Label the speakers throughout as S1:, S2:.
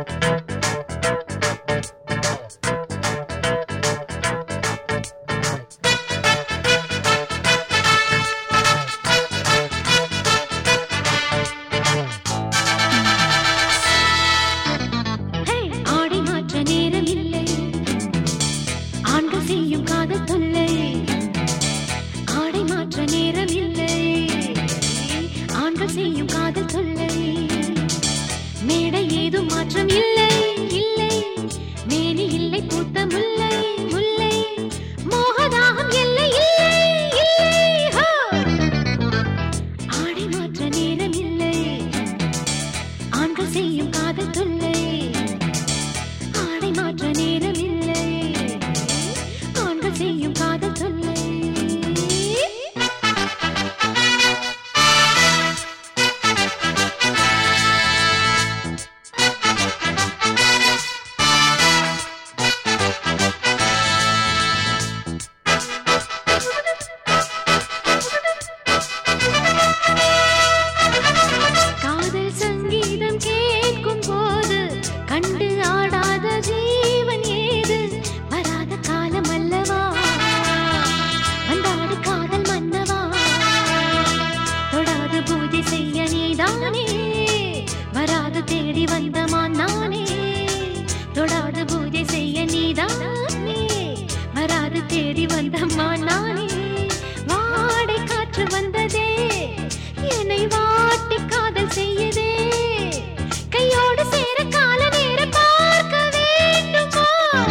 S1: செய்யும் காதல் தொல்லை மேடை ஏதும் மாற்றம் இல்லை இல்லை மேனி இல்லை பூத்த முல்லை முல்லை மோகதாகம் இல்லை இல்லை இல்லை ஆடை மாற்ற நேரம் இல்லை ஆண்கள் செய்யும் காதல் தொல்லை ஆடை மாற்ற நேரம் இல்லை ஆண்கள் செய்யும் காதல் தொல்லை கண்டு ஆடாத ஜீவன் ஏது வராத காலம் அல்லவா வந்தாடு காதல் மன்னவா தொடாது பூஜை செய்ய நீதானே வராது தேடி வந்தமான் நானே தொடாது பூஜை செய்ய நீதானே வராது தேடி வந்தமான் நானே வாடை காற்று வந்ததே என்னை வாட்டி காதல் செய்யதே கையோடு சேர கால நேரம் பார்க்க வேண்டுமா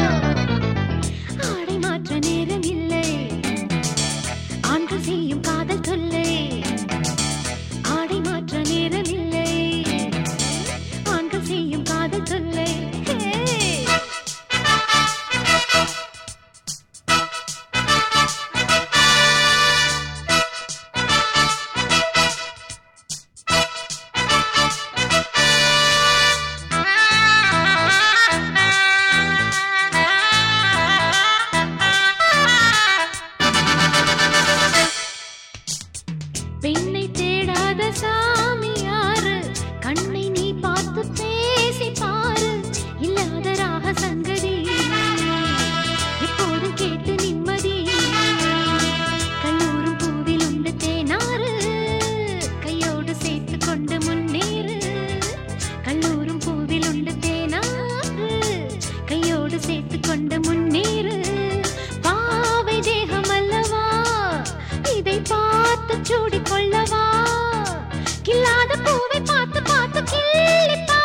S1: ஆடை மாற்ற நேரம் இல்லை ஆண்கள் செய்யும் காதல் தொல்லை ஆடை மாற்ற நேரம் இல்லை ஆண்கள் செய்யும் காதல் தொல்லை பெண்ணை தேடாத சாமி யாரு கண்ணை நீ பார்த்து பேசி பாரு இல்லாத ராக சங்கதி எப்போதும் கேட்டு நிம்மதி கல்லூரும் பூவில் உண்டு தேனாறு கையோடு சேர்த்து கொண்டு முன்னேறு கல்லூரும் பூவில் உண்டு தேனாறு கையோடு சேர்த்து கொண்டு முன்னேறு பாவை தேகம் அல்லவா இதை பார்த்து சூடிக்கொள்ளவா கில்லாத பூவை பார்த்து பார்த்து கிள்ளி